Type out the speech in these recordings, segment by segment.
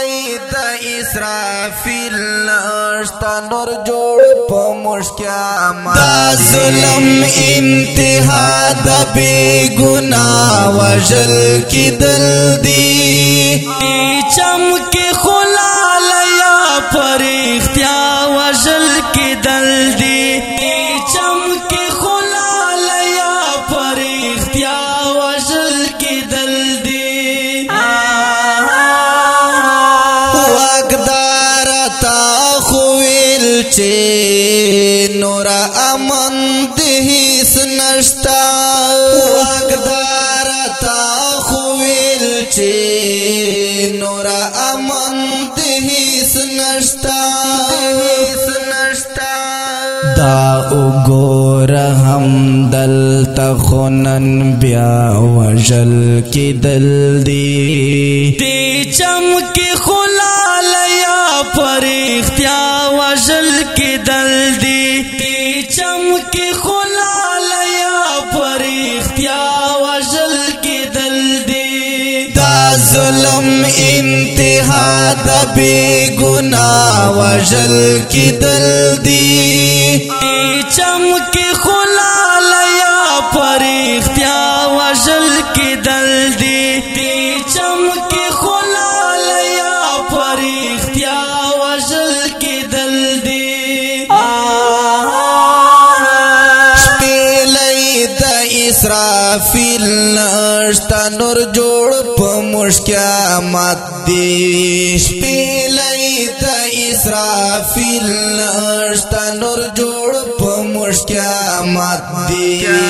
د اسرافیل نشتا نور جوړ په مشکامات دا ظلم انتها د بے گناہ وجل کی دل دی چمک خلال یا پرختیا وجل کی دل دی چمک خلال یا پرختیا وجل کی دل دی واقدار تا خویل چه نور امن دهیس نشتا واقدار تا خویل چه نور امن دهیس نشتا دا اگور ہم دل تخونن بیا وجل کی دل دی چمک خلال یا پرختیا وجل کی دل دی چمک خلال یا پرختیا وجل کی دل دی دا ظلم انتہا دا بے گناہ وجل کی دل دی چمک خلال یا پرختیا وجل کی دل دی چمک خلال یا پرختیا وجل کی دل دی شپیلی دا اسرافیل نشتا نور جوڑ پا مشکامات دی شپیلی دا اسرافیل نشتا نور جوڑ پا مشکامات دی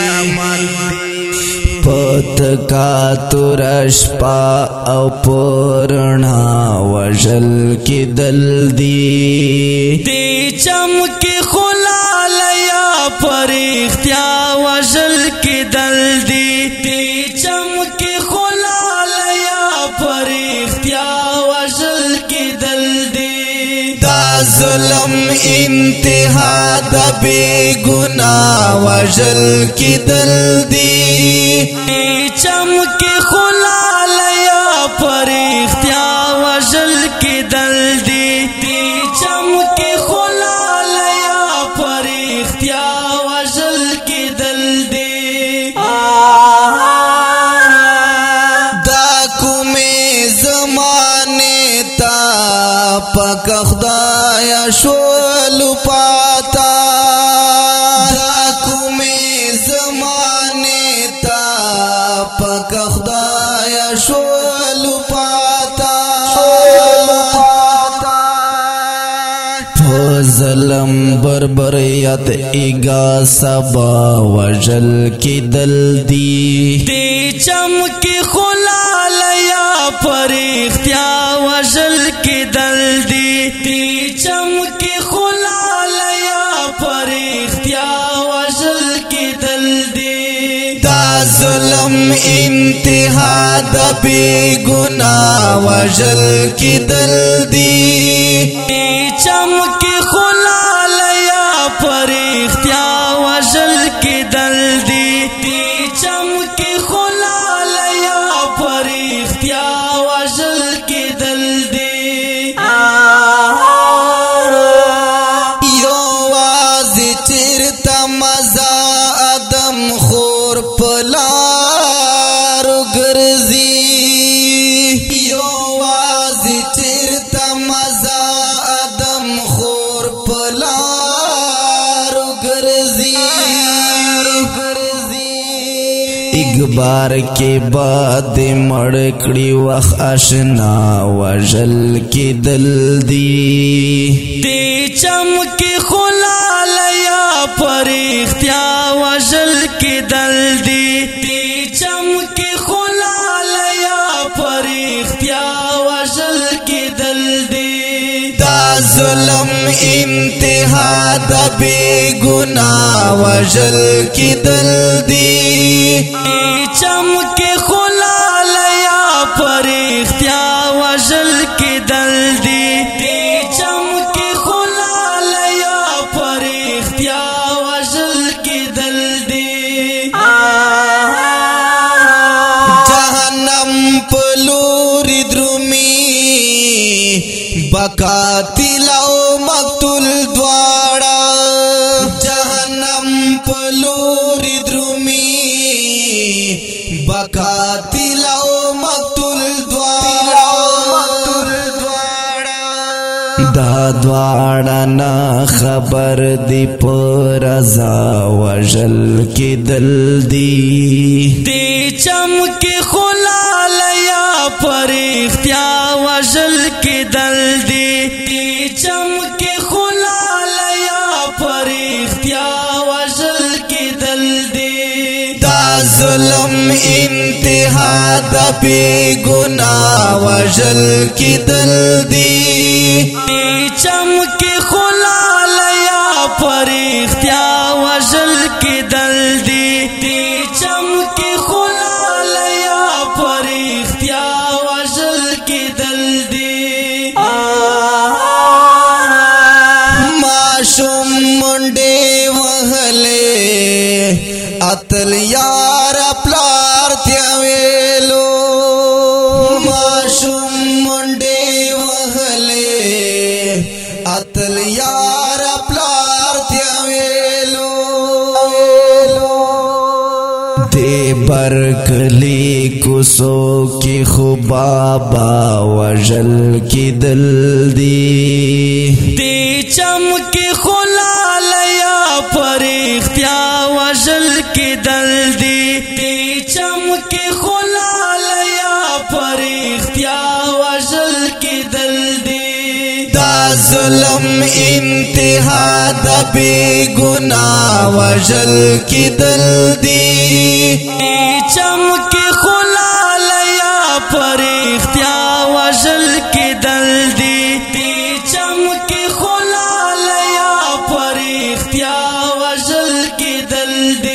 پتکا ترش پا او پرنا وجل کی دل دی چمک خلال یا پرختیا وجل کی دل دی چمک خلال یا پرختیا وجل کی دل دی دا ظلم انتہا دا بے گناہ وجل کی دل دی چمک خلال یا پرختیا وجل کی دل دی چمک خلال یا پرختیا وجل کی دل دی دا کمی زمانے تا پک خدایا شولو پاتا دا کمی زمانے تا پک خدایا شولو پاتا ظلم بربریت ایگا سبا وجل کی دل دی چمک خلال یا پرختیا وجل کی دل دی چمک خلال یا پرختیا وجل کی دل دی دا ظلم انتہا دا بے گناہ وجل کی دل دی چمک خلال یا پرختیا وجل کی دل دی چمک خلال یا پرختیا وجل کی دل دی یو واضح چرتا مزا آدم خور پلار گرزی یو واضح چرتا مزا آدم خور پلار گرزی ایک بار کے بعد مڑکڑی وخ اشنا وجل کی دل دی چمک خلال یا پرختیا وجل کی دل دی چمک خلال یا پرختیا وجل کی دل دی دا ظلم انتہا دا بے گناہ وجل کی دل دی چمک خلال یا پرختیا وجل کی دل دی چمک خلال یا پرختیا وجل کی دل دی جہنم پلوری درومی بقاتل او مقتول دواړه جهنم پلور درومي بقاتل او مقتول دواړه دا دواړه نا خبر دی پر رضا وجل کی دل دی دی چمکی خلال یا پر اختیا وجل کی دل دی دی چمکی خلال یا پر اختیا وجل کی دل دی دا ظلم انتہا دا بے گناہ وجل کی دل دی چمکی خلال یا پر اختیا وجل کی دل دی چمکی خلال یا پر اختیا وجل کی دل دی معشوم منڈے وحلے اتل یار پلار تیاویلو معشوم منڈے وحلے اتل یار پلار تیاویلو دے برکلی کسو کی خوبابا وجل کی دل دی دی چمکی خلال یا پر اختیا وجل کی دل دی چمکی خلال یا پر اختیا وجل کی دل دی دا ظلم انتہا دا بے گناہ وجل کی دل دی چمکی خلال یا پر اختیا وجل کی دل دی چمکی خلال یا پر اختیا وجل کی دل دی